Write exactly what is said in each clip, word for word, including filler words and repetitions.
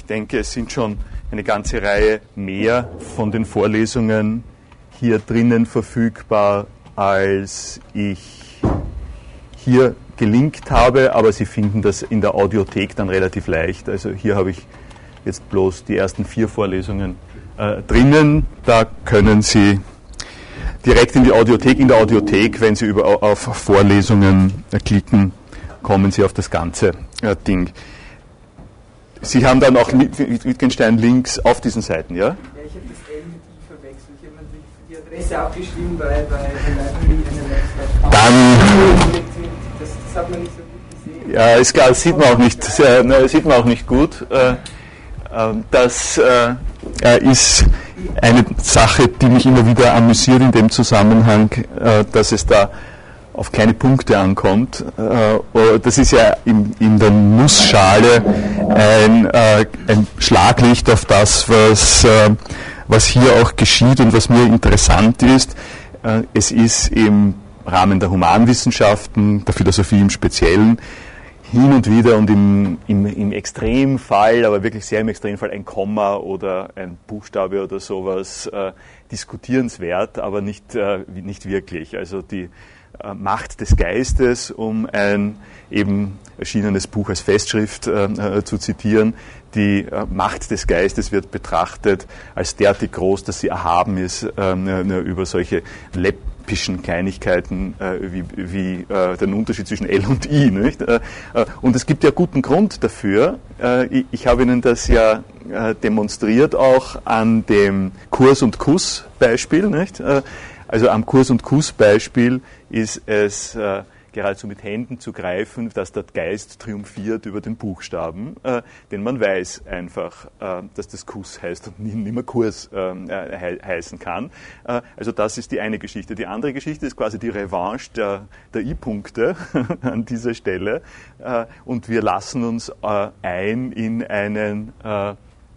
denke, es sind schon eine ganze Reihe mehr von den Vorlesungen hier drinnen verfügbar, als ich hier gelinkt habe, aber Sie finden das in der Audiothek dann relativ leicht. Also hier habe ich jetzt bloß die ersten vier Vorlesungen äh, drinnen. Da können Sie direkt in die Audiothek. In der Audiothek, wenn Sie über, auf Vorlesungen äh, klicken, kommen Sie auf das ganze äh, Ding. Sie haben dann auch Wittgenstein Links auf diesen Seiten, ja? Ja, ich habe das L mit I verwechselt. Ich habe natürlich die Adresse abgeschrieben bei, bei Library Analytics. Dann... Das, das hat man nicht so gut gesehen. Ja, ist klar, das sieht man auch nicht, sehr, ne, sieht man auch nicht gut. Äh, äh, das äh, ist eine Sache, die mich immer wieder amüsiert in dem Zusammenhang, äh, dass es da auf kleine Punkte ankommt. Äh, das ist ja in, in der Nussschale ein, äh, ein Schlaglicht auf das, was, äh, was hier auch geschieht und was mir interessant ist. Äh, es ist im Rahmen der Humanwissenschaften, der Philosophie im Speziellen, hin und wieder und im, im, im Extremfall, aber wirklich sehr im Extremfall, ein Komma oder ein Buchstabe oder sowas äh, diskutierenswert, aber nicht, äh, nicht wirklich. Also die äh, Macht des Geistes, um ein eben erschienenes Buch als Festschrift äh, zu zitieren, die äh, Macht des Geistes wird betrachtet als derartig groß, dass sie erhaben ist äh, über solche läppischen Kleinigkeiten äh, wie, wie äh, den Unterschied zwischen L und I. Nicht? Äh, und es gibt ja guten Grund dafür. Äh, ich, ich habe Ihnen das ja äh, demonstriert auch an dem Kurs- und Kuss-Beispiel. Nicht? Äh, also am Kurs- und Kuss-Beispiel ist es äh, geradezu mit Händen zu greifen, dass der Geist triumphiert über den Buchstaben, äh, denn man weiß einfach, äh, dass das Kuss heißt und nie, nicht mehr Kurs äh, he heißen kann. Äh, also das ist die eine Geschichte. Die andere Geschichte ist quasi die Revanche der, der I-Punkte an dieser Stelle äh, und wir lassen uns äh, ein in einen äh,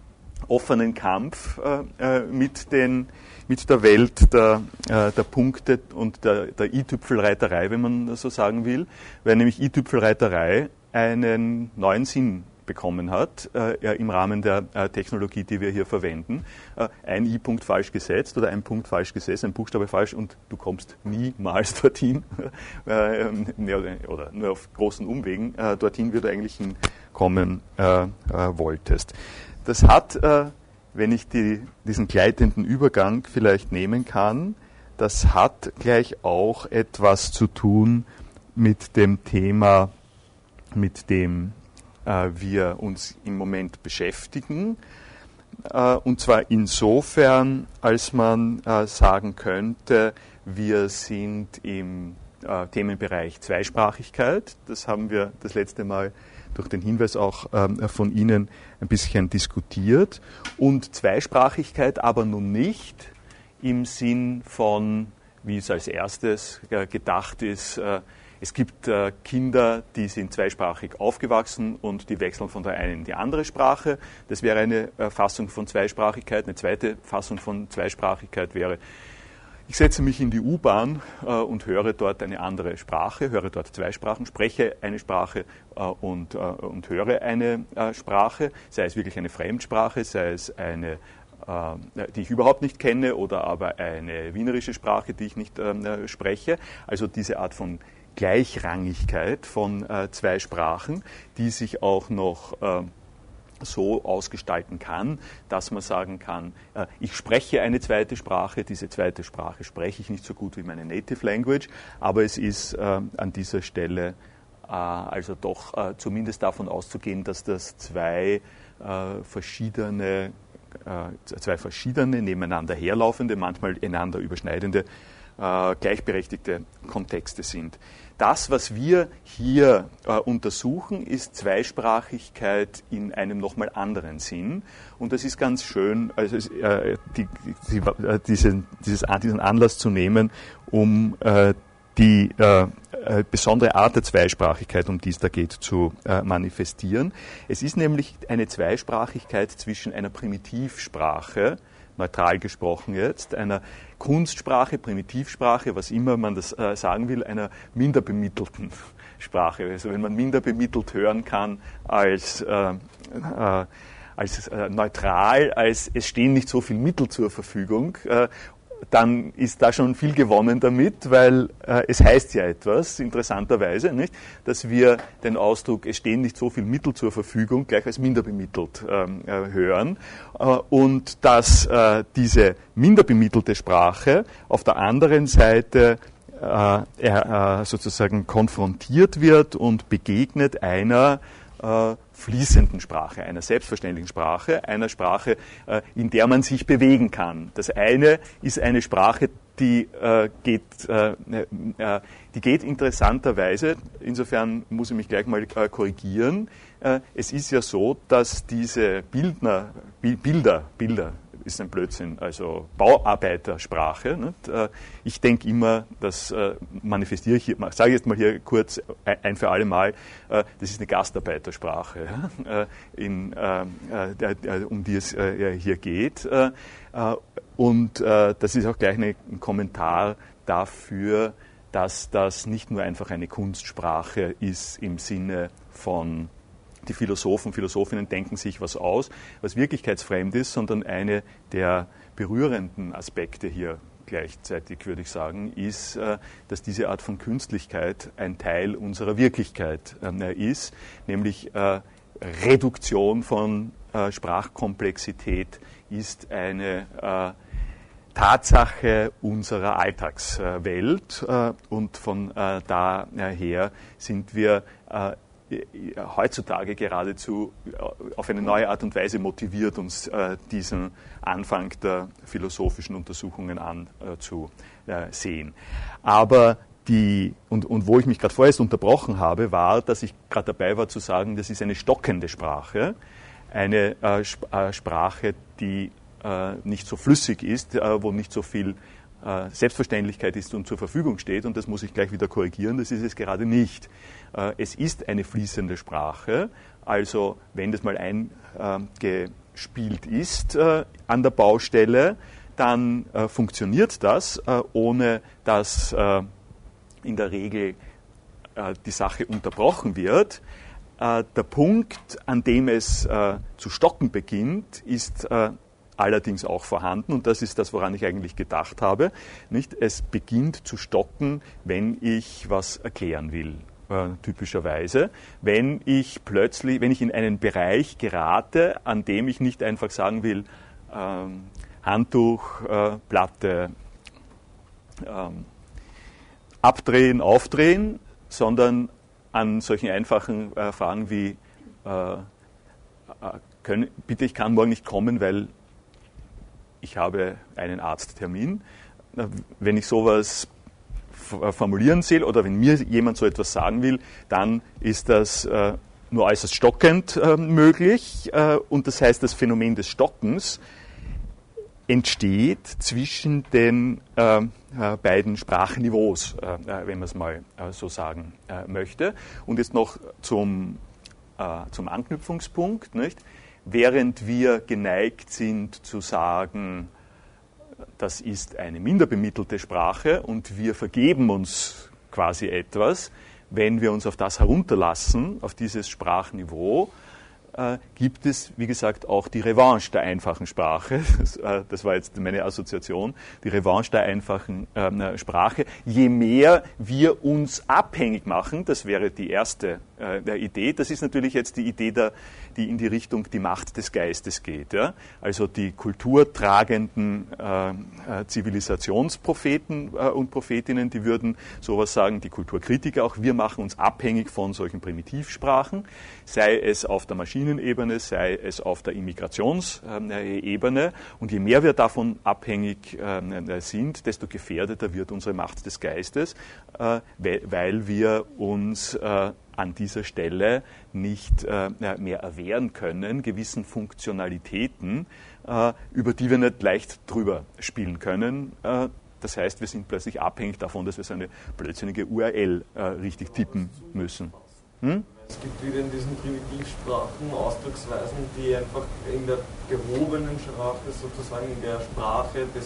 offenen Kampf äh, mit den mit der Welt der, äh, der Punkte und der, der I-Tüpfelreiterei, wenn man so sagen will, weil nämlich I-Tüpfelreiterei einen neuen Sinn bekommen hat äh, im Rahmen der äh, Technologie, die wir hier verwenden. Äh, ein I-Punkt falsch gesetzt oder ein Punkt falsch gesetzt, ein Buchstabe falsch und du kommst niemals dorthin äh, oder nur auf großen Umwegen äh, dorthin, wie du eigentlich hinkommen äh, äh, wolltest. Das hat äh, wenn ich die, diesen gleitenden Übergang vielleicht nehmen kann, das hat gleich auch etwas zu tun mit dem Thema, mit dem äh, wir uns im Moment beschäftigen. Äh, und zwar insofern, als man äh, sagen könnte, wir sind im äh, Themenbereich Zweisprachigkeit. Das haben wir das letzte Mal durch den Hinweis auch ähm, von Ihnen ein bisschen diskutiert. Und Zweisprachigkeit aber nun nicht im Sinn von, wie es als erstes äh, gedacht ist, äh, es gibt äh, Kinder, die sind zweisprachig aufgewachsen und die wechseln von der einen in die andere Sprache. Das wäre eine äh, Fassung von Zweisprachigkeit. Eine zweite Fassung von Zweisprachigkeit wäre, ich setze mich in die U-Bahn äh, und höre dort eine andere Sprache, höre dort zwei Sprachen, spreche eine Sprache äh, und, äh, und höre eine äh, Sprache, sei es wirklich eine Fremdsprache, sei es eine, äh, die ich überhaupt nicht kenne oder aber eine wienerische Sprache, die ich nicht äh, spreche. Also diese Art von Gleichrangigkeit von äh, zwei Sprachen, die sich auch noch äh, so ausgestalten kann, dass man sagen kann, äh, ich spreche eine zweite Sprache, diese zweite Sprache spreche ich nicht so gut wie meine Native Language, aber es ist äh, an dieser Stelle äh, also doch äh, zumindest davon auszugehen, dass das zwei äh, verschiedene, äh, zwei verschiedene, nebeneinander herlaufende, manchmal einander überschneidende, äh, gleichberechtigte Kontexte sind. Das, was wir hier äh, untersuchen, ist Zweisprachigkeit in einem nochmal anderen Sinn. Und das ist ganz schön, also äh, die, die, äh, diesen, dieses, diesen Anlass zu nehmen, um äh, die äh, äh, besondere Art der Zweisprachigkeit, um die es da geht, zu äh, manifestieren. Es ist nämlich eine Zweisprachigkeit zwischen einer Primitivsprache, neutral gesprochen jetzt, einer Kunstsprache, Primitivsprache, was immer man das äh, sagen will, einer minder bemittelten Sprache. Also wenn man minder bemittelt hören kann als, äh, äh, als äh, neutral, als es stehen nicht so viele Mittel zur Verfügung, äh, dann ist da schon viel gewonnen damit, weil äh, es heißt ja etwas, interessanterweise, nicht, dass wir den Ausdruck, es stehen nicht so viele Mittel zur Verfügung, gleich als minder bemittelt ähm, äh, hören äh, und dass äh, diese minder bemittelte Sprache auf der anderen Seite äh, äh, sozusagen konfrontiert wird und begegnet einer äh, fließenden Sprache, einer selbstverständlichen Sprache, einer Sprache, äh, in der man sich bewegen kann. Das eine ist eine Sprache, die äh, geht, äh, äh, die geht interessanterweise, insofern muss ich mich gleich mal äh, korrigieren, äh, es ist ja so, dass diese Bildner, Bilder, Bilder, ist ein Blödsinn, also Bauarbeitersprache. Nicht? Ich denke immer, das manifestiere ich, sage ich jetzt mal hier kurz ein für alle Mal, das ist eine Gastarbeitersprache, in, um die es hier geht. Und das ist auch gleich ein Kommentar dafür, dass das nicht nur einfach eine Kunstsprache ist im Sinne von die Philosophen, Philosophinnen denken sich was aus, was wirklichkeitsfremd ist, sondern eine der berührenden Aspekte hier gleichzeitig, würde ich sagen, ist, dass diese Art von Künstlichkeit ein Teil unserer Wirklichkeit ist, nämlich Reduktion von Sprachkomplexität ist eine Tatsache unserer Alltagswelt und von daher sind wir heutzutage geradezu auf eine neue Art und Weise motiviert, uns äh, diesen Anfang der philosophischen Untersuchungen anzusehen. Aber die, und, und wo ich mich gerade vorerst unterbrochen habe, war, dass ich gerade dabei war zu sagen, das ist eine stockende Sprache, eine äh, Sp- äh, Sprache, die äh, nicht so flüssig ist, äh, wo nicht so viel äh, Selbstverständlichkeit ist und zur Verfügung steht, und das muss ich gleich wieder korrigieren, das ist es gerade nicht. Äh, es ist eine fließende Sprache, also wenn das mal eingespielt ist äh, an der Baustelle, dann äh, funktioniert das, äh, ohne dass äh, in der Regel äh, die Sache unterbrochen wird. Äh, der Punkt, an dem es äh, zu stocken beginnt, ist äh, allerdings auch vorhanden, und das ist das, woran ich eigentlich gedacht habe. Nicht? Es beginnt zu stocken, wenn ich was erklären will, äh, typischerweise. Wenn ich plötzlich, wenn ich in einen Bereich gerate, an dem ich nicht einfach sagen will, ähm, Handtuch, äh, Platte, ähm, abdrehen, aufdrehen, sondern an solchen einfachen äh, Fragen wie, äh, können, bitte, ich kann morgen nicht kommen, weil ich habe einen Arzttermin. Wenn ich sowas formulieren will oder wenn mir jemand so etwas sagen will, dann ist das äh, nur äußerst stockend äh, möglich. Äh, und das heißt, das Phänomen des Stockens entsteht zwischen den äh, äh, beiden Sprachniveaus, äh, wenn man es mal äh, so sagen äh, möchte. Und jetzt noch zum, äh, zum Anknüpfungspunkt, nicht? Während wir geneigt sind zu sagen, das ist eine minder bemittelte Sprache und wir vergeben uns quasi etwas, wenn wir uns auf das herunterlassen, auf dieses Sprachniveau, äh, gibt es, wie gesagt, auch die Revanche der einfachen Sprache. Das, äh, das war jetzt meine Assoziation, die Revanche der einfachen äh, Sprache. Je mehr wir uns abhängig machen, das wäre die erste äh, der Idee, das ist natürlich jetzt die Idee, der, die in die Richtung die Macht des Geistes geht. Ja? Also die kulturtragenden äh, äh, Zivilisationspropheten äh, und Prophetinnen, die würden sowas sagen, die Kulturkritiker auch, wir machen uns abhängig von solchen Primitivsprachen, sei es auf der Maschinenebene, sei es auf der Immigrationsebene. Und je mehr wir davon abhängig äh, sind, desto gefährdeter wird unsere Macht des Geistes, äh, weil wir uns äh, an dieser Stelle nicht äh, mehr erwehren können, gewissen Funktionalitäten, äh, über die wir nicht leicht drüber spielen können. Äh, das heißt, wir sind plötzlich abhängig davon, dass wir so eine blödsinnige U R L äh, richtig tippen müssen. Hm? Es gibt wieder in diesen Primitivsprachen Ausdrucksweisen, die einfach in der gehobenen Sprache, sozusagen in der Sprache des,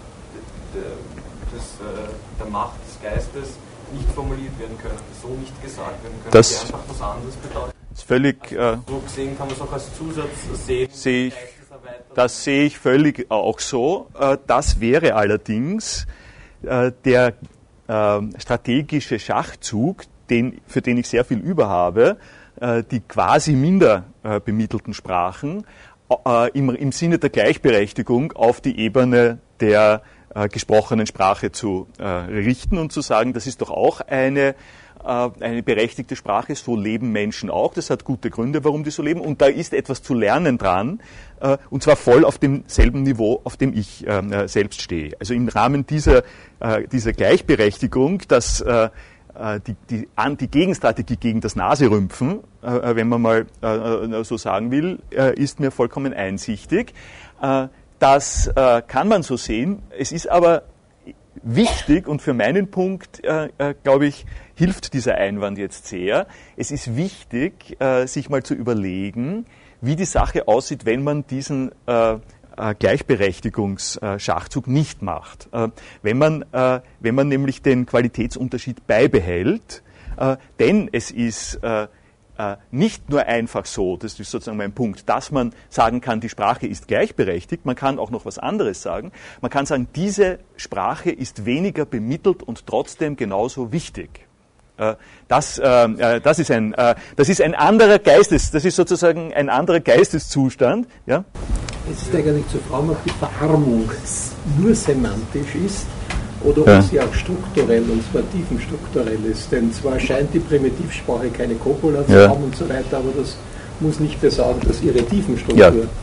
des, der Macht des Geistes, nicht formuliert werden können, so nicht gesagt werden können, das, die einfach was anderes bedeuten. ist völlig... Also, so gesehen kann man es auch als Zusatz sehen. Sehe ich, das sehe ich völlig auch so. Das wäre allerdings der strategische Schachzug, den, für den ich sehr viel über habe, die quasi minder bemittelten Sprachen im, im Sinne der Gleichberechtigung auf die Ebene der gesprochenen Sprache zu richten und zu sagen, das ist doch auch eine eine berechtigte Sprache, so leben Menschen auch, das hat gute Gründe, warum die so leben, und da ist etwas zu lernen dran, äh, und zwar voll auf demselben Niveau, auf dem ich äh, selbst stehe. Also im Rahmen dieser, äh, dieser Gleichberechtigung, dass äh, die, die, die Gegenstrategie gegen das Naserümpfen, äh, wenn man mal äh, so sagen will, äh, ist mir vollkommen einsichtig. Äh, das äh, kann man so sehen, es ist aber wichtig, und für meinen Punkt, äh, äh, glaube ich, hilft dieser Einwand jetzt sehr. Es ist wichtig, äh, sich mal zu überlegen, wie die Sache aussieht, wenn man diesen äh, äh, Gleichberechtigungsschachzug nicht macht. Äh, wenn man, äh, wenn man nämlich den Qualitätsunterschied beibehält, äh, denn es ist äh, Äh, nicht nur einfach so, das ist sozusagen mein Punkt, dass man sagen kann, die Sprache ist gleichberechtigt, man kann auch noch was anderes sagen. Man kann sagen, diese Sprache ist weniger bemittelt und trotzdem genauso wichtig. Äh, das, äh, das, ist ein, äh, das ist ein anderer Geistes, das ist sozusagen ein anderer Geisteszustand. Ja? Es ist eigentlich zur Frage, ob die Verarmung nur semantisch ist, oder ob ja. sie auch strukturell, und zwar tiefenstrukturell ist. Denn zwar scheint die Primitivsprache keine Copula zu ja. haben und so weiter, aber das muss nicht besagen, dass ihre Tiefenstruktur ja. äh,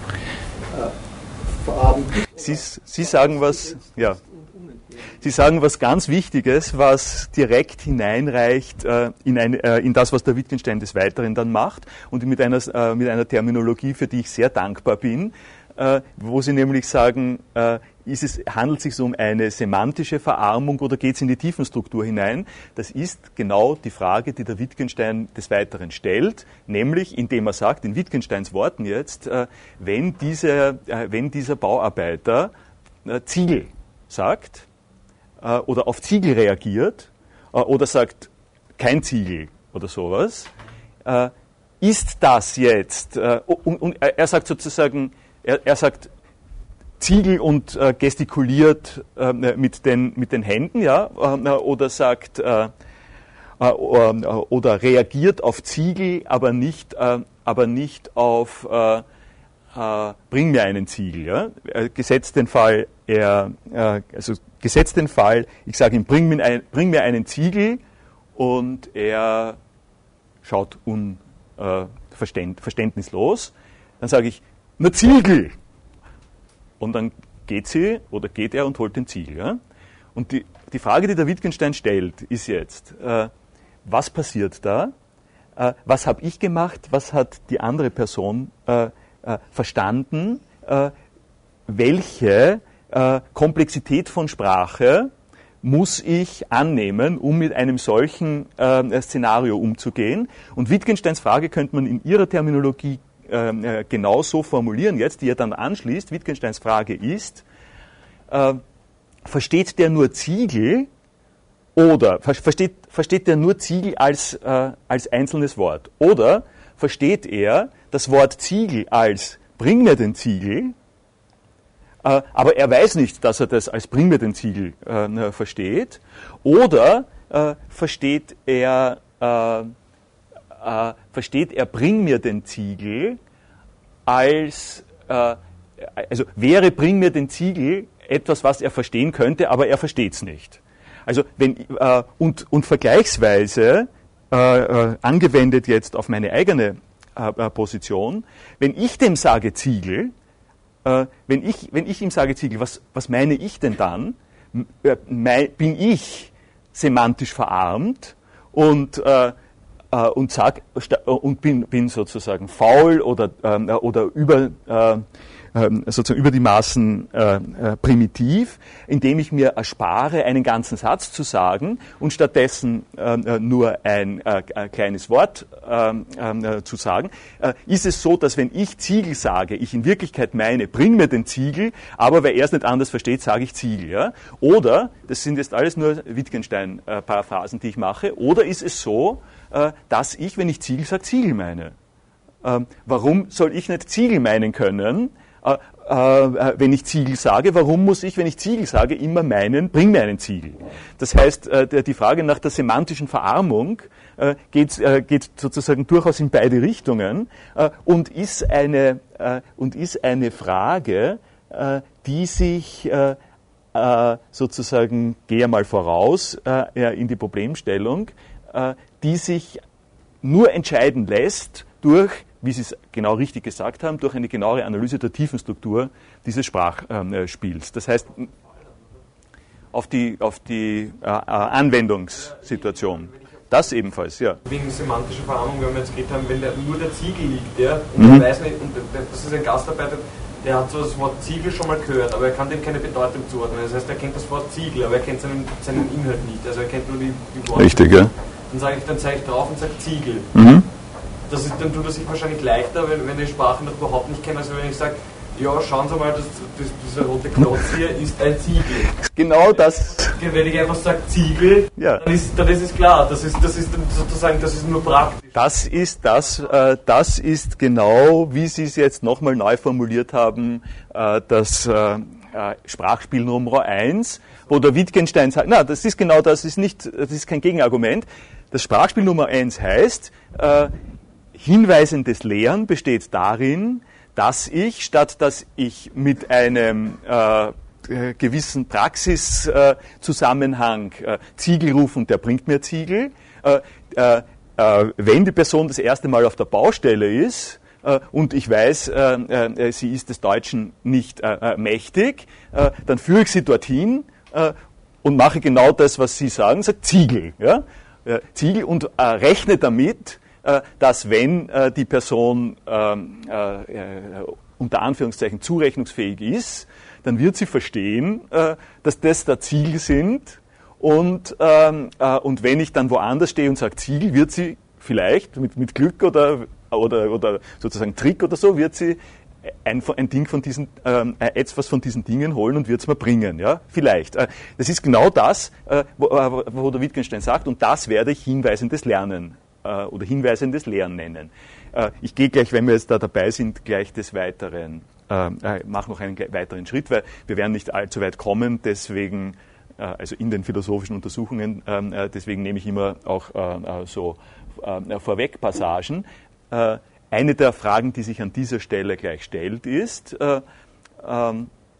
verarmt ist. Sie, Sie sagen was, ja. Sie sagen was ganz Wichtiges, was direkt hineinreicht äh, in, ein, äh, in das, was der Wittgenstein des Weiteren dann macht, und mit einer, äh, mit einer Terminologie, für die ich sehr dankbar bin, äh, wo Sie nämlich sagen, äh, ist es, handelt es sich um eine semantische Verarmung oder geht es in die Tiefenstruktur hinein? Das ist genau die Frage, die der Wittgenstein des Weiteren stellt, nämlich indem er sagt, in Wittgensteins Worten jetzt, äh, wenn, diese, äh, wenn dieser Bauarbeiter äh, Ziegel sagt äh, oder auf Ziegel reagiert äh, oder sagt, kein Ziegel oder sowas, äh, ist das jetzt, äh, und, und er sagt sozusagen, er, er sagt, Ziegel und äh, gestikuliert äh, mit, den, mit den Händen, ja, äh, oder sagt, äh, äh, oder reagiert auf Ziegel, aber nicht, äh, aber nicht auf, äh, äh, bring mir einen Ziegel, ja. Gesetzt den Fall, er, äh, also gesetzt den Fall, ich sage ihm, bring mir, ein, bring mir einen Ziegel, und er schaut unverständnislos, äh, dann sage ich, na Ziegel! Und dann geht sie oder geht er und holt den Ziegel. Ja? Und die, die Frage, die der Wittgenstein stellt, ist jetzt, äh, was passiert da? Äh, was habe ich gemacht? Was hat die andere Person äh, äh, verstanden? Äh, welche äh, Komplexität von Sprache muss ich annehmen, um mit einem solchen äh, Szenario umzugehen? Und Wittgensteins Frage könnte man in ihrer Terminologie äh, genau so formulieren jetzt, die er dann anschließt. Wittgensteins Frage ist, äh, versteht der nur Ziegel oder ver versteht, versteht der nur Ziegel als, äh, als einzelnes Wort? Oder versteht er das Wort Ziegel als bring mir den Ziegel, äh, aber er weiß nicht, dass er das als bring mir den Ziegel äh, versteht? Oder äh, versteht er äh, äh, versteht er bring mir den Ziegel als, äh, also wäre bring mir den Ziegel etwas, was er verstehen könnte, aber er versteht es nicht. Also wenn, äh, und, und vergleichsweise äh, äh, angewendet jetzt auf meine eigene äh, Position, wenn ich dem sage Ziegel, äh, wenn, ich, wenn ich ihm sage Ziegel, was, was meine ich denn dann? Äh, mein, bin ich semantisch verarmt und äh, und sag und bin, bin sozusagen faul oder ähm, oder über äh, sozusagen über die Maßen äh, äh, primitiv, indem ich mir erspare, einen ganzen Satz zu sagen und stattdessen äh, nur ein äh, kleines Wort äh, äh, zu sagen, äh, ist es so, dass wenn ich Ziegel sage, ich in Wirklichkeit meine, bring mir den Ziegel, aber weil er es nicht anders versteht, sage ich Ziegel. Ja? Oder, das sind jetzt alles nur Wittgenstein-Paraphrasen, die ich mache, oder ist es so, dass ich, wenn ich Ziegel sage, Ziegel meine. Äh, warum soll ich nicht Ziegel meinen können, äh, äh, wenn ich Ziegel sage? Warum muss ich, wenn ich Ziegel sage, immer meinen, bring mir einen Ziegel? Das heißt, äh, die Frage nach der semantischen Verarmung äh, geht, äh, geht sozusagen durchaus in beide Richtungen äh, und ist eine, äh, und ist eine Frage, äh, die sich äh, äh, sozusagen, gehe mal voraus äh, in die Problemstellung, äh, die sich nur entscheiden lässt durch, wie Sie es genau richtig gesagt haben, durch eine genauere Analyse der Tiefenstruktur dieses Sprachspiels. Das heißt, auf die, auf die äh, Anwendungssituation. Das ebenfalls, ja. Wegen semantischer Verarmung, wenn wir jetzt geredet haben, wenn der, nur der Ziegel liegt, ja, und mhm. er weiß nicht, und das ist ein Gastarbeiter, der hat so das Wort Ziegel schon mal gehört, aber er kann dem keine Bedeutung zuordnen. Das heißt, er kennt das Wort Ziegel, aber er kennt seinen, seinen Inhalt nicht. Also er kennt nur die, die Worte. Richtig, ja. Dann sage ich, dann zeige ich drauf und sage Ziegel. Mhm. Das ist, dann tut er sich wahrscheinlich leichter, wenn, wenn ich die Sprache noch überhaupt nicht kenne, als wenn ich sage, ja, schauen Sie mal, das, das, dieser rote Klotz hier ist ein Ziegel. Genau das. Wenn ich einfach sage Ziegel, ja. dann, ist, dann ist es klar, das ist, das ist dann sozusagen, das ist nur praktisch. Das ist das, äh, das ist genau, wie Sie es jetzt nochmal neu formuliert haben, äh, das äh, Sprachspiel Nummer eins, wo der Wittgenstein sagt, na, das ist genau das, ist nicht, das ist kein Gegenargument. Das Sprachspiel Nummer eins heißt, äh, hinweisendes Lehren besteht darin, dass ich, statt dass ich mit einem äh, gewissen Praxiszusammenhang äh, Ziegel rufe und der bringt mir Ziegel, äh, äh, äh, wenn die Person das erste Mal auf der Baustelle ist äh, und ich weiß, äh, äh, sie ist des Deutschen nicht äh, mächtig, äh, dann führe ich sie dorthin äh, und mache genau das, was Sie sagen, sage Ziegel. Ja? Äh, Ziegel und äh, rechne damit, dass wenn äh, die Person äh, äh, unter Anführungszeichen zurechnungsfähig ist, dann wird sie verstehen, äh, dass das da Ziegel sind und, ähm, äh, und wenn ich dann woanders stehe und sage Ziegel, wird sie vielleicht mit, mit Glück oder, oder, oder sozusagen Trick oder so, wird sie ein, ein Ding von diesen, ähm, etwas von diesen Dingen holen und wird es mir bringen, ja, vielleicht. Äh, das ist genau das, äh, wo, wo der Wittgenstein sagt, und das werde ich hinweisendes Lernen oder hinweisendes Lehren nennen. Ich gehe gleich, wenn wir jetzt da dabei sind, gleich des Weiteren, äh, mache noch einen weiteren Schritt, weil wir werden nicht allzu weit kommen, deswegen, äh, also in den philosophischen Untersuchungen, äh, deswegen nehme ich immer auch äh, so äh, Vorwegpassagen. Äh, eine der Fragen, die sich an dieser Stelle gleich stellt, ist, äh, äh, da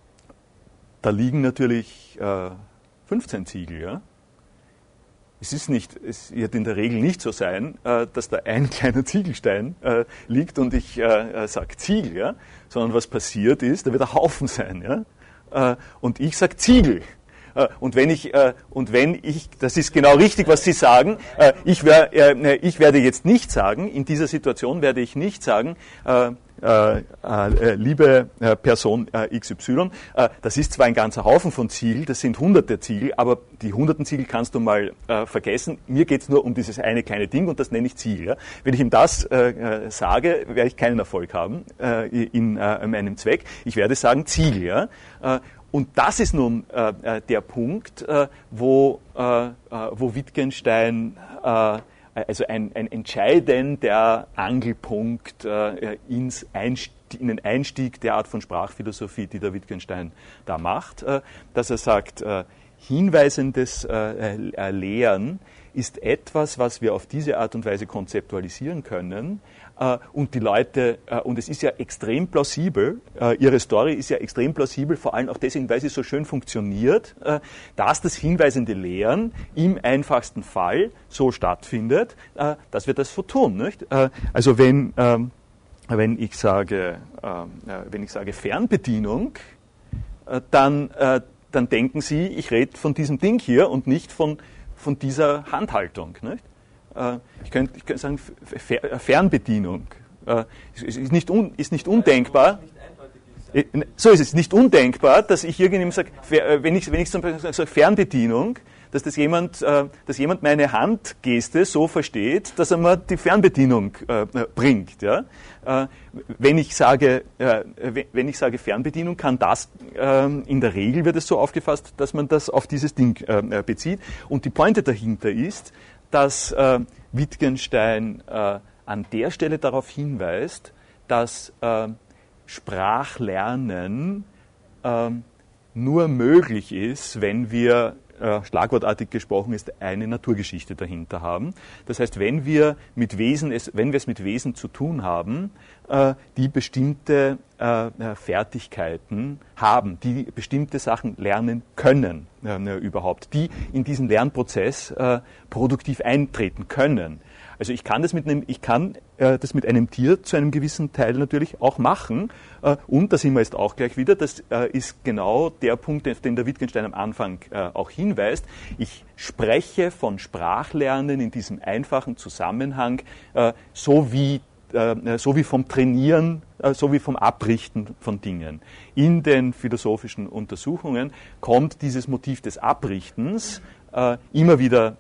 liegen natürlich äh, fünfzehn Ziegel, ja? Es ist nicht, es wird in der Regel nicht so sein, äh, dass da ein kleiner Ziegelstein äh, liegt und ich äh, sage Ziegel, ja? Sondern was passiert ist, da wird ein Haufen sein, ja? Äh, und ich sage Ziegel. Äh, und wenn ich, äh, und wenn ich, das ist genau richtig, was Sie sagen, äh, ich, wer, äh, ich werde jetzt nicht sagen, in dieser Situation werde ich nicht sagen, äh, Äh, äh, liebe äh, Person äh, X Y, äh, das ist zwar ein ganzer Haufen von Ziegel, das sind hunderte Ziegel, aber die hunderten Ziegel kannst du mal äh, vergessen. Mir geht es nur um dieses eine kleine Ding und das nenne ich Ziegel. Ja? Wenn ich ihm das äh, sage, werde ich keinen Erfolg haben äh, in äh, meinem Zweck. Ich werde sagen Ziegel. Ja? Äh, und das ist nun äh, der Punkt, äh, wo, äh, wo Wittgenstein äh, also ein, ein entscheidender Angelpunkt äh, ins Einstieg, in den Einstieg der Art von Sprachphilosophie, die der Wittgenstein da macht, äh, dass er sagt, äh, hinweisendes äh, äh, Lehren ist etwas, was wir auf diese Art und Weise konzeptualisieren können. Äh, und die Leute, äh, und es ist ja extrem plausibel, äh, ihre Story ist ja extrem plausibel, vor allem auch deswegen, weil sie so schön funktioniert, äh, dass das hinweisende Lehren im einfachsten Fall so stattfindet, äh, dass wir das so tun. Nicht? Äh, also wenn, ähm, wenn, ich sage, äh, wenn ich sage Fernbedienung, äh, dann, äh, dann denken Sie, ich rede von diesem Ding hier und nicht von von dieser Handhaltung. Nicht? Ich könnte, ich könnte sagen, Fernbedienung. Es ist nicht, un, ist nicht undenkbar. So ist es, nicht undenkbar, dass ich irgendjemand sage, wenn ich, wenn ich zum Beispiel sage Fernbedienung, dass das jemand, dass jemand meine Handgeste so versteht, dass er mir die Fernbedienung bringt. Ja? Wenn ich sage, wenn ich sage Fernbedienung, kann das, in der Regel wird es so aufgefasst, dass man das auf dieses Ding bezieht. Und die Pointe dahinter ist, dass Wittgenstein an der Stelle darauf hinweist, dass äh, Sprachlernen äh, nur möglich ist, wenn wir, äh, schlagwortartig gesprochen ist, eine Naturgeschichte dahinter haben. Das heißt, wenn wir, mit Wesen es, wenn wir es mit Wesen zu tun haben, äh, die bestimmte äh, Fertigkeiten haben, die bestimmte Sachen lernen können äh, überhaupt, die in diesen Lernprozess äh, produktiv eintreten können. Also ich kann das mit einem, ich kann äh, das mit einem Tier zu einem gewissen Teil natürlich auch machen. Äh, und da sind wir jetzt auch gleich wieder, das äh, ist genau der Punkt, auf den der Wittgenstein am Anfang äh, auch hinweist. Ich spreche von Sprachlernen in diesem einfachen Zusammenhang, äh, so wie äh, so wie vom Trainieren, äh, so wie vom Abrichten von Dingen. In den philosophischen Untersuchungen kommt dieses Motiv des Abrichtens äh, immer wieder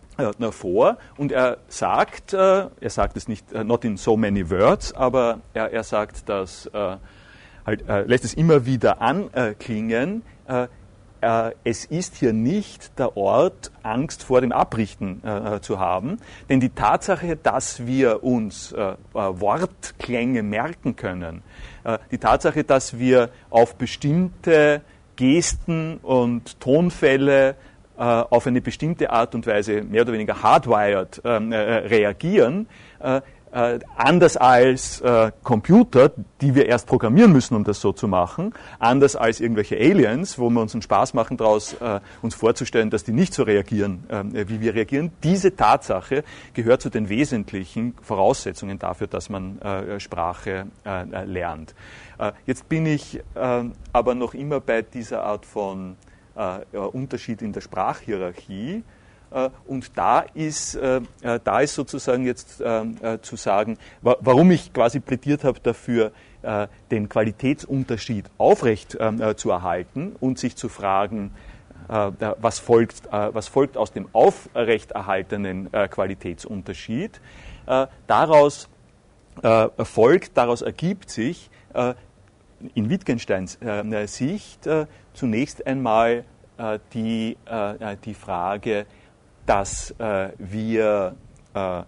vor, und er sagt, äh, er sagt es nicht, uh, not in so many words, aber er, er sagt das, äh, halt, äh, lässt es immer wieder anklingen, äh, äh, es ist hier nicht der Ort, Angst vor dem Abrichten äh, zu haben, denn die Tatsache, dass wir uns äh, Wortklänge merken können, äh, die Tatsache, dass wir auf bestimmte Gesten und Tonfälle auf eine bestimmte Art und Weise mehr oder weniger hardwired äh, reagieren, äh, äh, anders als äh, Computer, die wir erst programmieren müssen, um das so zu machen, anders als irgendwelche Aliens, wo wir uns einen Spaß machen daraus, äh, uns vorzustellen, dass die nicht so reagieren, äh, wie wir reagieren. Diese Tatsache gehört zu den wesentlichen Voraussetzungen dafür, dass man äh, Sprache äh, lernt. Äh, jetzt bin ich äh, aber noch immer bei dieser Art von Uh, Unterschied in der Sprachhierarchie, uh, und da ist, uh, uh, da ist sozusagen jetzt uh, uh, zu sagen, wa warum ich quasi plädiert habe dafür, uh, den Qualitätsunterschied aufrecht uh, zu erhalten und sich zu fragen, uh, was, folgt, uh, was folgt aus dem aufrechterhaltenen uh, Qualitätsunterschied. Uh, daraus uh, folgt, daraus ergibt sich uh, in Wittgensteins äh, Sicht äh, zunächst einmal äh, die, äh, die Frage, dass äh, wir, äh,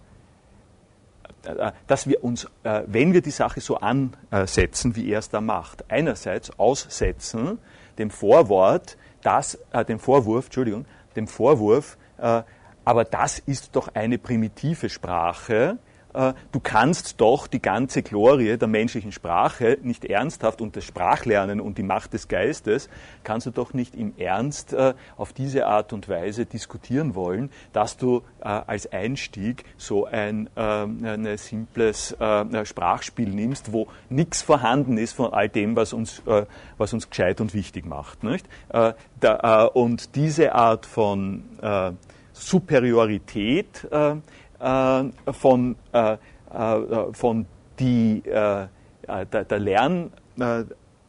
dass wir uns, äh, wenn wir die Sache so ansetzen, wie er es da macht, einerseits aussetzen dem Vorwort, dass, äh, dem Vorwurf, Entschuldigung, dem Vorwurf, äh, aber das ist doch eine primitive Sprache. Du kannst doch die ganze Glorie der menschlichen Sprache nicht ernsthaft, und das Sprachlernen und die Macht des Geistes kannst du doch nicht im Ernst äh, auf diese Art und Weise diskutieren wollen, dass du äh, als Einstieg so ein, äh, ein simples äh, Sprachspiel nimmst, wo nichts vorhanden ist von all dem, was uns, äh, was uns gescheit und wichtig macht. Nicht? Äh, da, äh, und diese Art von äh, Superiorität äh, Von, äh, äh, von die, äh, der, der, Lern, äh,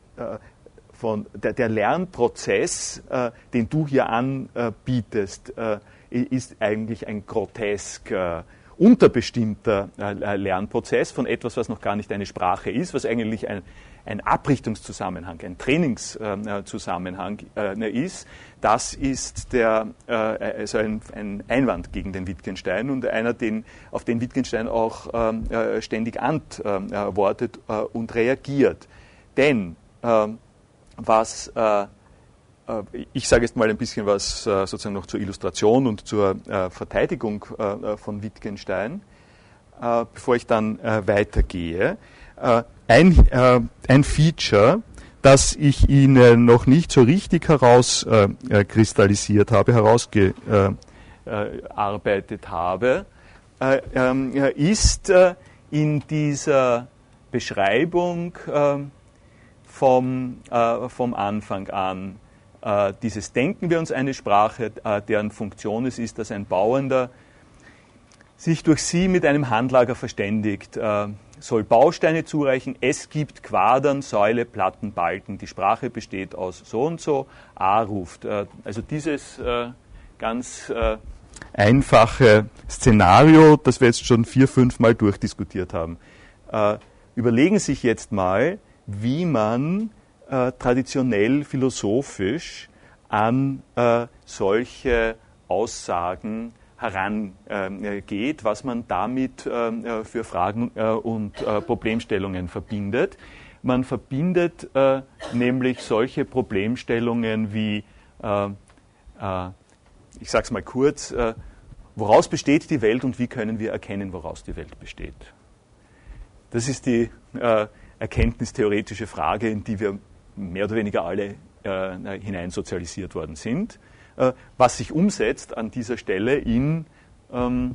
von der, der Lernprozess, äh, den du hier anbietest, äh, ist eigentlich ein grotesk äh, unterbestimmter äh, Lernprozess von etwas, was noch gar nicht eine Sprache ist, was eigentlich ein, ein Abrichtungszusammenhang, ein Trainingszusammenhang äh, ist. Das ist der, äh, also ein, ein Einwand gegen den Wittgenstein und einer, den, auf den Wittgenstein auch äh, ständig antwortet äh, und reagiert. Denn äh, was, äh, ich sage jetzt mal ein bisschen was äh, sozusagen noch zur Illustration und zur äh, Verteidigung äh, von Wittgenstein, äh, bevor ich dann äh, weitergehe. Äh, ein, äh, ein Feature, das ich Ihnen noch nicht so richtig herauskristallisiert äh, habe, herausgearbeitet äh, habe, äh, äh, ist äh, in dieser Beschreibung äh, vom, äh, vom Anfang an äh, dieses Denken wir uns eine Sprache, äh, deren Funktion es ist, dass ein Bauender sich durch sie mit einem Handlager verständigt, äh, soll Bausteine zureichen, es gibt Quadern, Säule, Platten, Balken, die Sprache besteht aus so und so, A ruft. Äh, also dieses äh, ganz äh, einfache Szenario, das wir jetzt schon vier, fünf Mal durchdiskutiert haben. Äh, überlegen Sie sich jetzt mal, wie man äh, traditionell philosophisch an äh, solche Aussagen herangeht, was man damit äh, für Fragen äh, und äh, Problemstellungen verbindet. Man verbindet äh, nämlich solche Problemstellungen wie, äh, äh, ich sage es mal kurz, äh, woraus besteht die Welt und wie können wir erkennen, woraus die Welt besteht? Das ist die äh, erkenntnistheoretische Frage, in die wir mehr oder weniger alle äh, hineinsozialisiert worden sind, äh, was sich umsetzt an dieser Stelle in, ähm,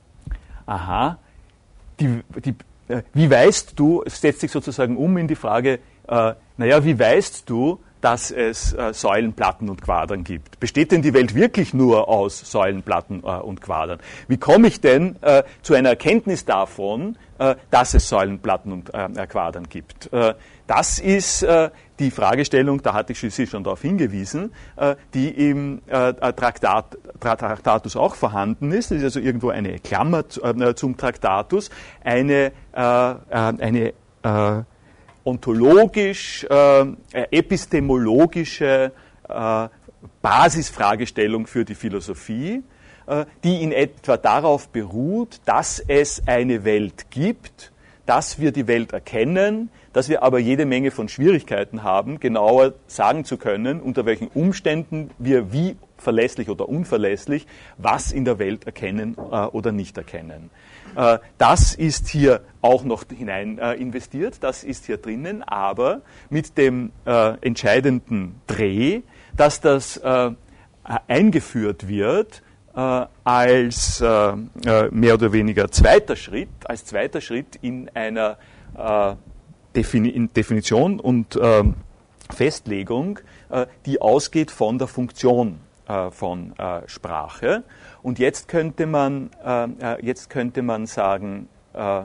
aha, die, die, äh, wie weißt du, es setzt sich sozusagen um in die Frage, äh, naja, wie weißt du, dass es äh, Säulen, Platten und Quadern gibt? Besteht denn die Welt wirklich nur aus Säulen, Platten äh, und Quadern? Wie komme ich denn äh, zu einer Erkenntnis davon, äh, dass es Säulen, Platten und äh, Quadern gibt? Äh, das ist äh, die Fragestellung, da hatte ich schließlich schon darauf hingewiesen, äh, die im äh, Traktat, Traktatus auch vorhanden ist. Das ist also irgendwo eine Klammer zu, äh, zum Traktatus, eine, äh, eine äh, ontologisch, äh, epistemologische äh, Basisfragestellung für die Philosophie, äh, die in etwa darauf beruht, dass es eine Welt gibt, dass wir die Welt erkennen, dass wir aber jede Menge von Schwierigkeiten haben, genauer sagen zu können, unter welchen Umständen wir wie verlässlich oder unverlässlich was in der Welt erkennen äh, oder nicht erkennen. Äh, das ist hier auch noch hinein äh, investiert, das ist hier drinnen, aber mit dem äh, entscheidenden Dreh, dass das äh, eingeführt wird äh, als äh, äh, mehr oder weniger zweiter Schritt, als zweiter Schritt in einer äh, Defini- in Definition und äh, Festlegung, äh, die ausgeht von der Funktion äh, von äh, Sprache. Und jetzt könnte man, äh, jetzt könnte man sagen, äh,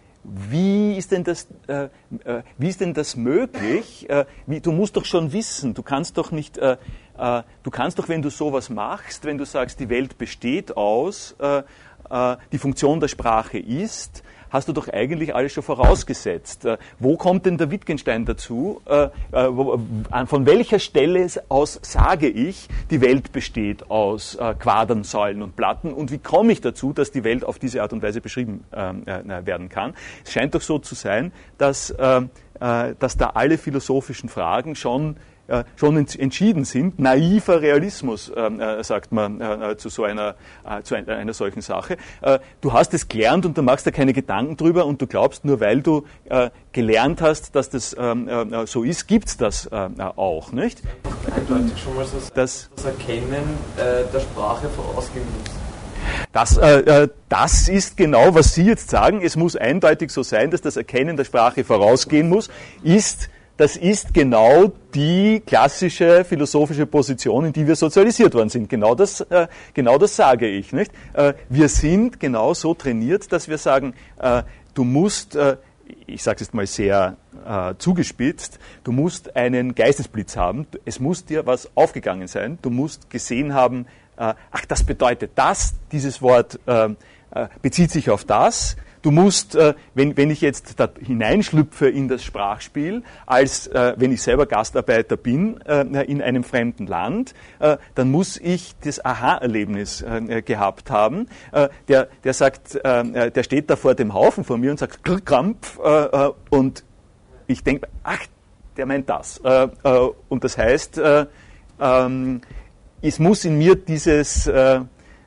wie ist denn das, äh, äh, wie ist denn das möglich? Äh, wie, du musst doch schon wissen, du kannst doch nicht, äh, äh, du kannst doch, wenn du sowas machst, wenn du sagst, die Welt besteht aus, äh, äh, die Funktion der Sprache ist, hast du doch eigentlich alles schon vorausgesetzt. Äh, wo kommt denn der Wittgenstein dazu? Äh, äh, wo, äh, von welcher Stelle aus sage ich, die Welt besteht aus äh, Quadern, Säulen und Platten? Und wie komme ich dazu, dass die Welt auf diese Art und Weise beschrieben äh, äh, werden kann? Es scheint doch so zu sein, dass, äh, äh, dass da alle philosophischen Fragen schon schon entschieden sind. Naiver Realismus, äh, sagt man äh, zu so einer, äh, zu einer, einer solchen Sache. Äh, du hast es gelernt und du machst da keine Gedanken drüber und du glaubst, nur weil du äh, gelernt hast, dass das ähm, äh, so ist, gibt's das äh, auch, nicht? Eindeutig schon mal das, das, das Erkennen äh, der Sprache vorausgehen muss. Das, äh, das ist genau, was Sie jetzt sagen. Es muss eindeutig so sein, dass das Erkennen der Sprache vorausgehen muss, ist Das ist genau die klassische philosophische Position, in die wir sozialisiert worden sind. Genau das, äh, genau das sage ich, nicht? Äh, wir sind genau so trainiert, dass wir sagen, äh, du musst, äh, ich sage es jetzt mal sehr äh, zugespitzt, du musst einen Geistesblitz haben, es muss dir was aufgegangen sein, du musst gesehen haben, äh, ach, das bedeutet das, dieses Wort äh, äh, bezieht sich auf das. Du musst, äh, wenn, wenn ich jetzt da hineinschlüpfe in das Sprachspiel, als äh, wenn ich selber Gastarbeiter bin äh, in einem fremden Land, äh, dann muss ich das Aha-Erlebnis äh, gehabt haben. Äh, der, der sagt, äh, der steht da vor dem Haufen vor mir und sagt Krampf äh, und ich denke, ach, der meint das. Äh, äh, und das heißt, äh, äh, es muss in mir dieses äh,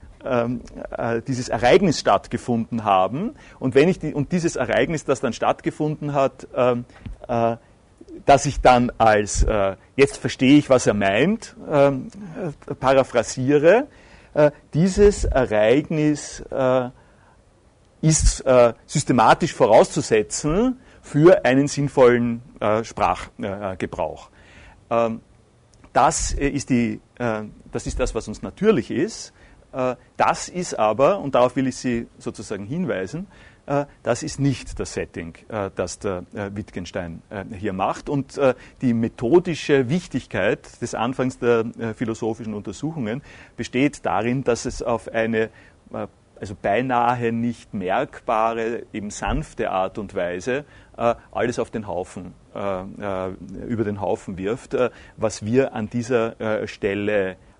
Äh, dieses Ereignis stattgefunden haben. Und wenn ich die, und dieses Ereignis, das dann stattgefunden hat, äh, äh, dass ich dann als, äh, jetzt verstehe ich, was er meint, äh, paraphrasiere, äh, dieses Ereignis äh, ist äh, systematisch vorauszusetzen für einen sinnvollen äh, Sprachgebrauch. Äh, das ist die, äh, das ist das, was uns natürlich ist. Das ist aber, und darauf will ich Sie sozusagen hinweisen, das ist nicht das Setting, das der Wittgenstein hier macht. Und die methodische Wichtigkeit des Anfangs der philosophischen Untersuchungen besteht darin, dass es auf eine also beinahe nicht merkbare, eben sanfte Art und Weise alles auf den Haufen, über den Haufen wirft, was wir an dieser Stelle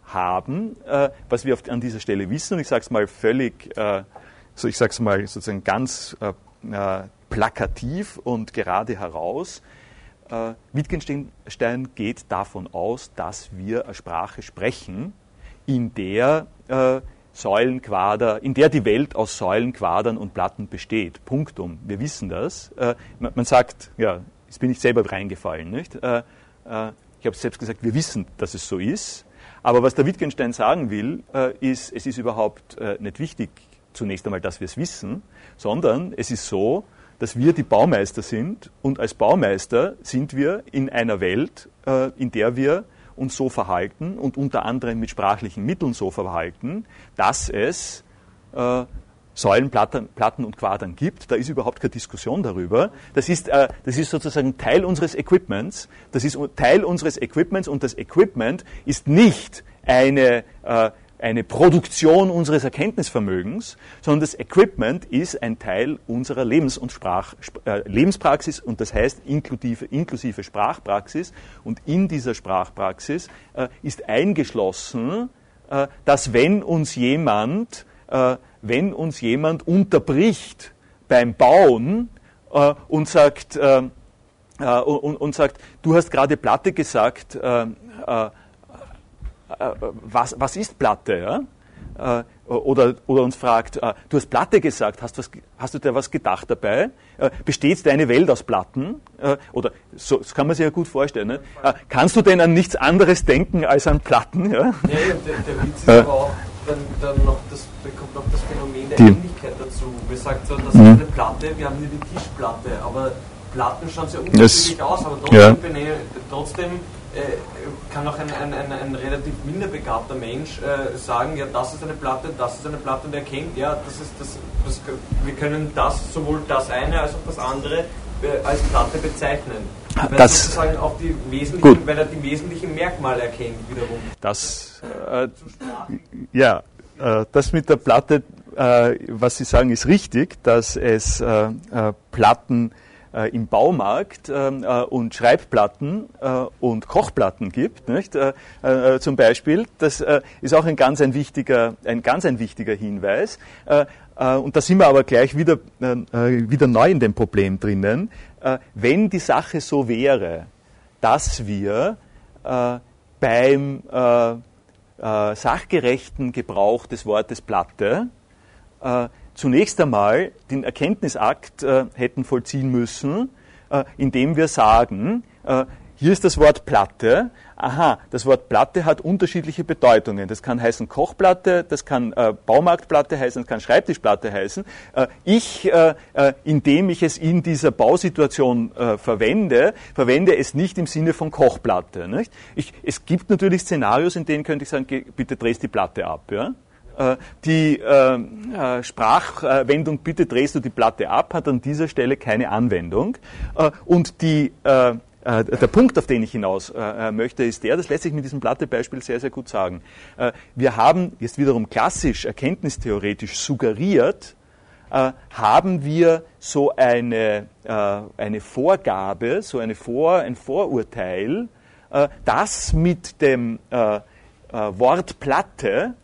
haben, äh, was wir auf, an dieser Stelle wissen, und ich sage es mal völlig, äh, so ich sage es mal sozusagen ganz äh, äh, plakativ und gerade heraus, äh, Wittgenstein geht davon aus, dass wir eine Sprache sprechen, in der äh, Säulenquader, in der die Welt aus Säulen, Quadern und Platten besteht. Punktum. Wir wissen das. Äh, man, man sagt, ja, jetzt bin ich selber reingefallen, nicht? Äh, äh, ich habe selbst gesagt, wir wissen, dass es so ist. Aber was der Wittgenstein sagen will, äh, ist, es ist überhaupt äh, nicht wichtig, zunächst einmal, dass wir es wissen, sondern es ist so, dass wir die Baumeister sind und als Baumeister sind wir in einer Welt, äh, in der wir uns so verhalten und unter anderem mit sprachlichen Mitteln so verhalten, dass es äh, Säulen, Platten, Platten und Quadern gibt. Da ist überhaupt keine Diskussion darüber. Das ist, äh, das ist sozusagen Teil unseres Equipments. Das ist Teil unseres Equipments und das Equipment ist nicht eine, äh, eine Produktion unseres Erkenntnisvermögens, sondern das Equipment ist ein Teil unserer Lebens- und Sprach, äh, Lebenspraxis und das heißt inklusive, inklusive Sprachpraxis. Und in dieser Sprachpraxis äh, ist eingeschlossen, äh, dass wenn uns jemand äh, wenn uns jemand unterbricht beim Bauen äh, und sagt, äh, äh, und, und sagt, du hast gerade Platte gesagt, äh, äh, äh, was, was ist Platte? Ja? Äh, oder, oder uns fragt, äh, du hast Platte gesagt, hast, was, hast du dir was gedacht dabei? Äh, besteht deine Welt aus Platten? Äh, oder so, das kann man sich ja gut vorstellen. Ne? Äh, kannst du denn an nichts anderes denken als an Platten? Ja? Nee, der, der Witz ist aber auch, dann, dann noch das, kommt noch das Phänomen der die. Ähnlichkeit dazu. Wir sagen so, das ist eine Platte, wir haben hier die Tischplatte, aber Platten schauen sehr unterschiedlich das, aus, aber trotzdem, ja. benä- trotzdem äh, kann auch ein, ein, ein, ein relativ minder begabter Mensch äh, sagen, ja, das ist eine Platte, das ist eine Platte und erkennt, ja, das ist das, das, wir können das, sowohl das eine als auch das andere äh, als Platte bezeichnen. Weil das, sozusagen auch die wesentlichen, weil er die wesentlichen Merkmale erkennt wiederum. Das, äh, ja, äh, das mit der Platte, äh, was Sie sagen, ist richtig, dass es äh, äh, Platten äh, im Baumarkt äh, und Schreibplatten äh, und Kochplatten gibt, nicht? Äh, äh, zum Beispiel. Das äh, ist auch ein ganz ein wichtiger, ein ganz ein wichtiger Hinweis. Äh, äh, und da sind wir aber gleich wieder, äh, wieder neu in dem Problem drinnen. Äh, wenn die Sache so wäre, dass wir äh, beim äh, äh, sachgerechten Gebrauch des Wortes Platte äh, zunächst einmal den Erkenntnisakt äh, hätten vollziehen müssen, äh, indem wir sagen, äh, hier ist das Wort Platte. Aha, das Wort Platte hat unterschiedliche Bedeutungen. Das kann heißen Kochplatte, das kann äh, Baumarktplatte heißen, das kann Schreibtischplatte heißen. Äh, ich, äh, äh, indem ich es in dieser Bausituation äh, verwende, verwende es nicht im Sinne von Kochplatte. Nicht? Ich, es gibt natürlich Szenarios, in denen könnte ich sagen, geh, bitte drehst die Platte ab. Ja? Äh, die äh, äh, Sprachwendung, bitte drehst du die Platte ab, hat an dieser Stelle keine Anwendung. Äh, und die äh, Der Punkt, auf den ich hinaus äh, möchte, ist der, das lässt sich mit diesem Platte-Beispiel sehr, sehr gut sagen. Äh, wir haben jetzt wiederum klassisch, erkenntnistheoretisch suggeriert, äh, haben wir so eine, äh, eine Vorgabe, so eine Vor, ein Vorurteil, äh, das mit dem äh, äh, Wort Platte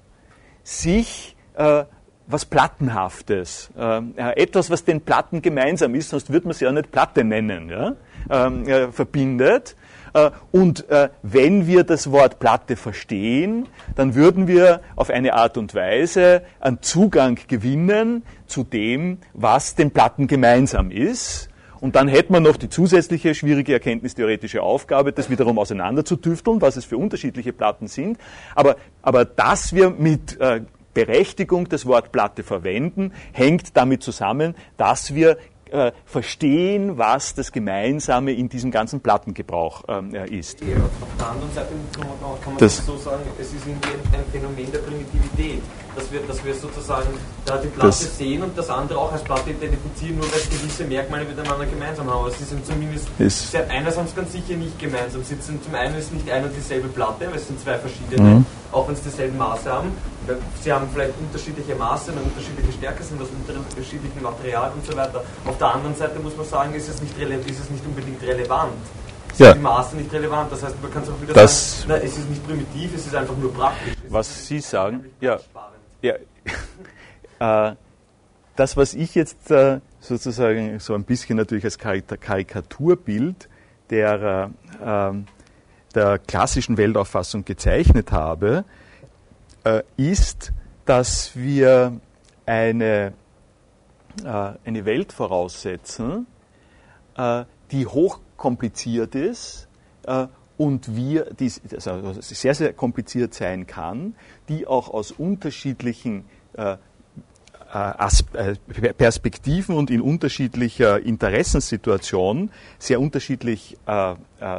sich äh, was Plattenhaftes, äh, etwas, was den Platten gemeinsam ist, sonst würde man sie ja nicht Platte nennen, ja? ähm, äh, verbindet. Äh, und äh, wenn wir das Wort Platte verstehen, dann würden wir auf eine Art und Weise einen Zugang gewinnen zu dem, was den Platten gemeinsam ist. Und dann hätte man noch die zusätzliche schwierige erkenntnistheoretische Aufgabe, das wiederum auseinanderzutüfteln, was es für unterschiedliche Platten sind. Aber, aber dass wir mit äh, Berechtigung das Wort Platte verwenden, hängt damit zusammen, dass wir äh, verstehen, was das Gemeinsame in diesem ganzen Plattengebrauch äh, ist. Auf der anderen Seite kann man das so sagen, es ist irgendwie ein Phänomen der Primitivität, dass wir, dass wir sozusagen da die Platte das sehen und das andere auch als Platte identifizieren, nur weil es gewisse Merkmale miteinander gemeinsam haben. Aber sie sind zumindest, sie haben eines haben es ganz sicher nicht gemeinsam. Sie sind zum einen ist nicht eine und dieselbe Platte, weil es sind zwei verschiedene, mhm. auch wenn sie dieselben Maße haben. Sie haben vielleicht unterschiedliche Maße, eine unterschiedliche Stärke, sind aus unterschiedlichen Materialien und so weiter. Auf der anderen Seite muss man sagen, ist es nicht, ist es nicht unbedingt relevant. sind ja. die Maße nicht relevant. Das heißt, man kann es auch wieder das, sagen, na, es ist nicht primitiv, es ist einfach nur praktisch. Es was Sie sagen, ja, ja äh, das, was ich jetzt äh, sozusagen so ein bisschen natürlich als Karikaturbild der, äh, der klassischen Weltauffassung gezeichnet habe, äh, ist, dass wir eine, äh, eine Welt voraussetzen, äh, die hochkompliziert ist äh, und wir, die also sehr, sehr kompliziert sein kann, die auch aus unterschiedlichen äh, Perspektiven und in unterschiedlicher Interessenssituation sehr unterschiedlich, äh,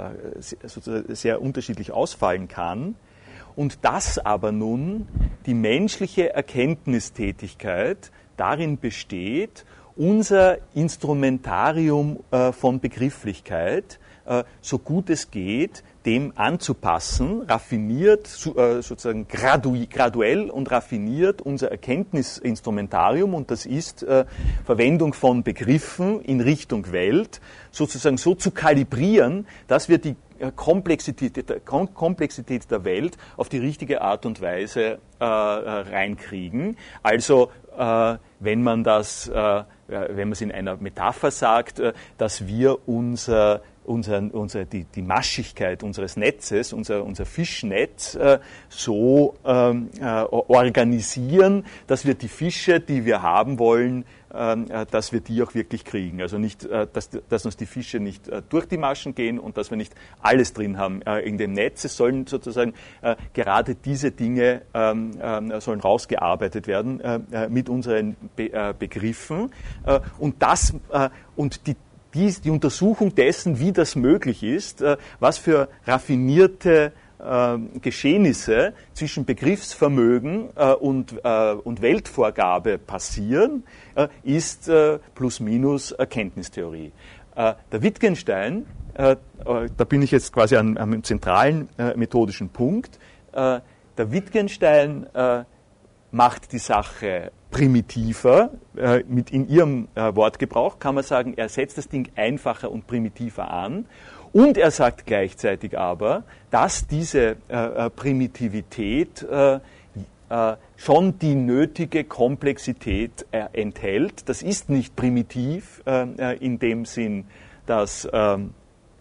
äh, sehr unterschiedlich ausfallen kann. Und dass aber nun die menschliche Erkenntnistätigkeit darin besteht, unser Instrumentarium äh, von Begrifflichkeit äh, so gut es geht, dem anzupassen, raffiniert, äh, sozusagen gradu- graduell und raffiniert unser Erkenntnisinstrumentarium, und das ist äh, Verwendung von Begriffen in Richtung Welt, sozusagen so zu kalibrieren, dass wir die Komplexität, Komplexität der Welt auf die richtige Art und Weise äh, reinkriegen. Also äh, wenn man das, äh, wenn man es in einer Metapher sagt, äh, dass wir unser Unser, unser, die, die Maschigkeit unseres Netzes, unser, unser Fischnetz äh, so ähm, äh, organisieren, dass wir die Fische, die wir haben wollen, äh, dass wir die auch wirklich kriegen. Also nicht, äh, dass, dass uns die Fische nicht äh, durch die Maschen gehen und dass wir nicht alles drin haben äh, in dem Netz. Es sollen sozusagen äh, gerade diese Dinge ähm, äh, sollen rausgearbeitet werden äh, mit unseren Be- äh, Begriffen. Äh, und das äh, und die Die, die Untersuchung dessen, wie das möglich ist, äh, was für raffinierte äh, Geschehnisse zwischen Begriffsvermögen äh, und, äh, und Weltvorgabe passieren, äh, ist äh, plus minus Erkenntnistheorie. Äh, der Wittgenstein, äh, äh, da bin ich jetzt quasi an, am zentralen äh, methodischen Punkt, äh, der Wittgenstein äh, macht die Sache primitiver, äh, mit in ihrem äh, Wortgebrauch kann man sagen, er setzt das Ding einfacher und primitiver an, und er sagt gleichzeitig aber, dass diese äh, Primitivität äh, äh, schon die nötige Komplexität äh, enthält. Das ist nicht primitiv äh, in dem Sinn, dass ähm,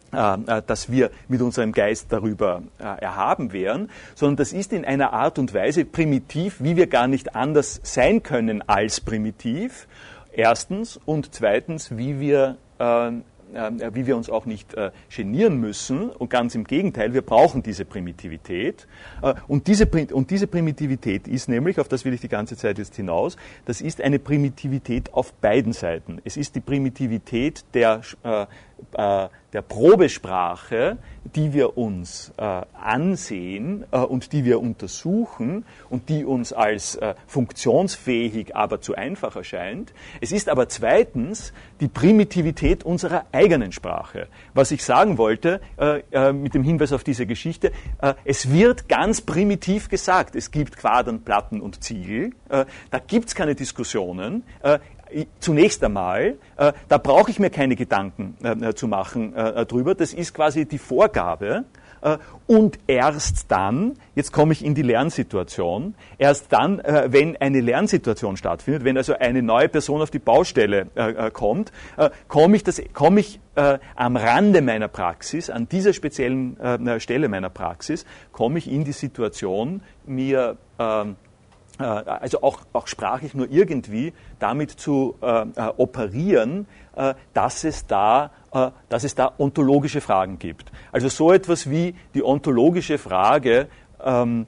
dass wir mit unserem Geist darüber erhaben wären, sondern das ist in einer Art und Weise primitiv, wie wir gar nicht anders sein können als primitiv, erstens, und zweitens, wie wir, äh, wie wir uns auch nicht äh, genieren müssen, und ganz im Gegenteil, wir brauchen diese Primitivität. Äh, und, diese, und diese Primitivität ist nämlich, auf das will ich die ganze Zeit jetzt hinaus, das ist eine Primitivität auf beiden Seiten. Es ist die Primitivität der äh, der Probesprache, die wir uns äh, ansehen äh, und die wir untersuchen und die uns als äh, funktionsfähig, aber zu einfach erscheint. Es ist aber zweitens die Primitivität unserer eigenen Sprache. Was ich sagen wollte, äh, äh, mit dem Hinweis auf diese Geschichte, äh, es wird ganz primitiv gesagt, es gibt Quadern, Platten und Ziegel, äh, da gibt es keine Diskussionen. Äh, Zunächst einmal, äh, da brauche ich mir keine Gedanken äh, zu machen äh, drüber, das ist quasi die Vorgabe, äh, und erst dann, jetzt komme ich in die Lernsituation, erst dann, äh, wenn eine Lernsituation stattfindet, wenn also eine neue Person auf die Baustelle äh, kommt, äh, komme ich, das, komme ich äh, am Rande meiner Praxis, an dieser speziellen äh, Stelle meiner Praxis, komme ich in die Situation, mir äh, also auch, auch sprachlich nur irgendwie damit zu äh, äh, operieren, äh, dass es da, äh, dass es da ontologische Fragen gibt. Also so etwas wie die ontologische Frage, ähm,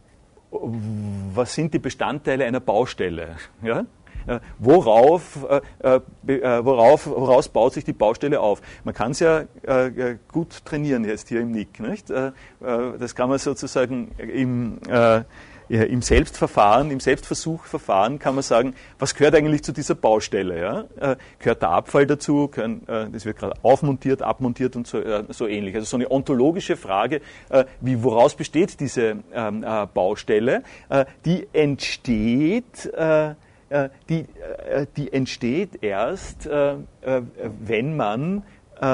was sind die Bestandteile einer Baustelle? Ja? Äh, worauf, äh, äh, worauf, woraus baut sich die Baustelle auf? Man kann es ja äh, gut trainieren jetzt hier im N I C, nicht? Äh, das kann man sozusagen im äh, Im Selbstverfahren, im Selbstversuchverfahren kann man sagen, was gehört eigentlich zu dieser Baustelle? Ja? Äh, gehört der Abfall dazu? Können, äh, das wird gerade aufmontiert, abmontiert und so, äh, so ähnlich. Also so eine ontologische Frage, äh, wie, woraus besteht diese ähm, äh, Baustelle? Äh, die entsteht, äh, äh, die, äh, die entsteht erst, äh, äh, wenn man äh,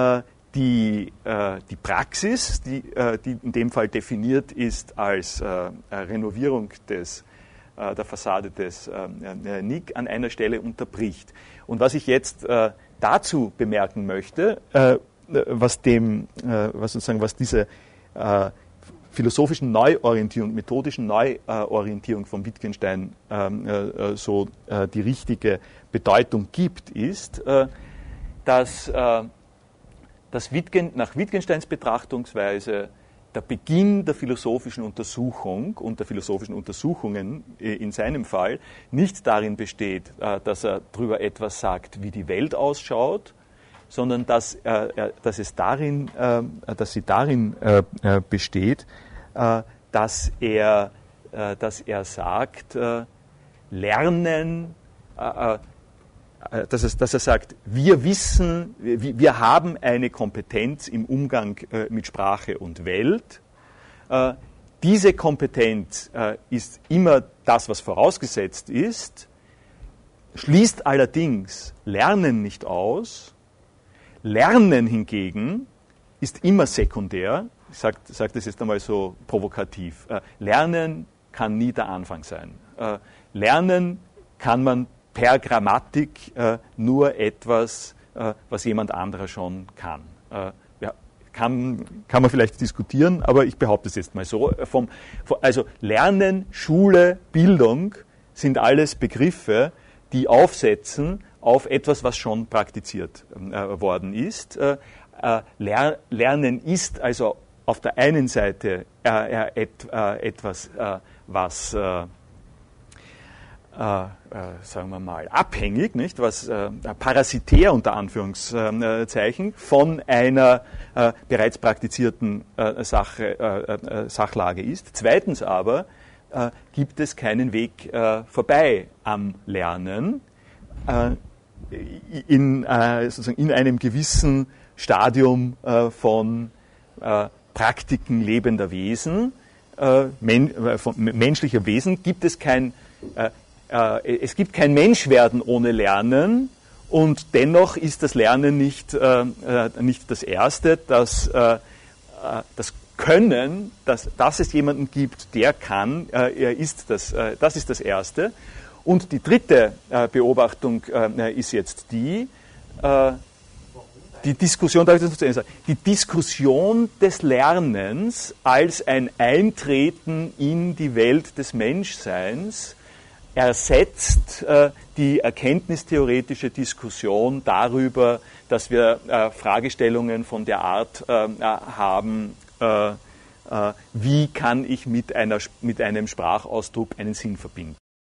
die, äh, die Praxis, die, äh, die in dem Fall definiert ist als äh, Renovierung des, äh, der Fassade des äh, N I C, an einer Stelle unterbricht. Und was ich jetzt äh, dazu bemerken möchte, äh, was dem, äh, was sozusagen, was diese äh, philosophischen Neuorientierung, methodischen Neuorientierung von Wittgenstein äh, so äh, die richtige Bedeutung gibt, ist, äh, dass, äh, dass Wittgen, nach Wittgensteins Betrachtungsweise der Beginn der philosophischen Untersuchung und der philosophischen Untersuchungen in seinem Fall nicht darin besteht, äh, dass er darüber etwas sagt, wie die Welt ausschaut, sondern dass, äh, dass, es darin, äh, dass sie darin äh, besteht, äh, dass, er, äh, dass er sagt, äh, Lernen, äh, äh, dass, es, dass er sagt, wir wissen, wir, wir haben eine Kompetenz im Umgang äh, mit Sprache und Welt. Äh, diese Kompetenz äh, ist immer das, was vorausgesetzt ist, schließt allerdings Lernen nicht aus. Lernen hingegen ist immer sekundär. Ich sage sag das jetzt einmal so provokativ. Äh, Lernen kann nie der Anfang sein. Äh, Lernen kann man per Grammatik äh, nur etwas, äh, was jemand anderer schon kann. Äh, ja, kann. Kann man vielleicht diskutieren, aber ich behaupte es jetzt mal so. Vom, vom, also Lernen, Schule, Bildung sind alles Begriffe, die aufsetzen auf etwas, was schon praktiziert äh, worden ist. Äh, äh, Ler- Lernen ist also auf der einen Seite äh, et, äh, etwas, äh, was, äh, äh, sagen wir mal, abhängig, nicht? Was äh, parasitär unter Anführungszeichen von einer äh, bereits praktizierten äh, Sache, äh, äh, Sachlage ist. Zweitens aber äh, gibt es keinen Weg äh, vorbei am Lernen. Äh, In, äh, sozusagen in einem gewissen Stadium äh, von äh, Praktiken lebender Wesen, äh, men, äh, von menschlicher Wesen, gibt es kein, äh, äh, es gibt kein Menschwerden ohne Lernen, und dennoch ist das Lernen nicht, äh, nicht das Erste, das, äh, das Können, dass, dass es jemanden gibt, der kann, äh, er ist das, äh, das ist das Erste. Und die dritte äh, Beobachtung äh, ist jetzt die, äh, die Diskussion, darf ich das noch sagen, die Diskussion des Lernens als ein Eintreten in die Welt des Menschseins ersetzt äh, die erkenntnistheoretische Diskussion darüber, dass wir äh, Fragestellungen von der Art äh, haben, äh, äh, wie kann ich mit, einer, mit einem Sprachausdruck einen Sinn verbinden.